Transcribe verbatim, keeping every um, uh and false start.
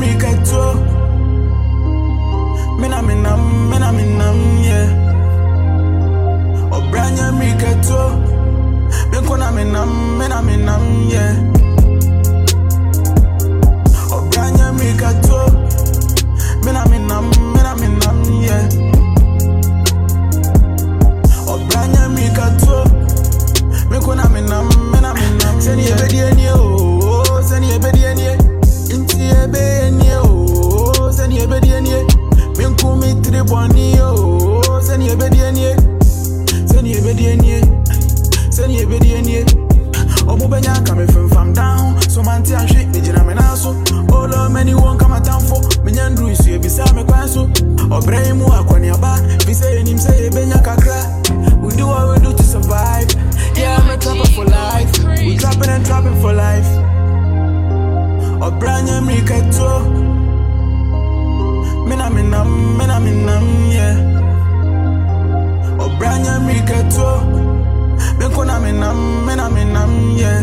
me kato. Mina minam, mina minam, yeah. Obranya me kato. Minkona minam, mina minam, yeah. Obranya me kato. Mina minam, mina minam, yeah. Obranya me kato. Minkona minam, mina minam. Seni ebedi eni oh, seni ebedi eni. Inti ebe eni oh, seni ebedi eni. Minkumi triboni oh, seni ebedi eni. Seni ebedi eni. Seni ebedi eni. Omo benya kame from from down. So man ti anhwe ejina me na so. Olo many won come down for. Me nyandru isu ebisa me kwan so. Obraimu akwani aba. We say enim say ebenya kakra. We do what we do to survive. Yeah, I'm a trapper for life. We trapping and trapping for life. Obranya me kato. Mina minam, mina minam, yeah. Obranya me kato. Minkona minam, mina minam, yeah.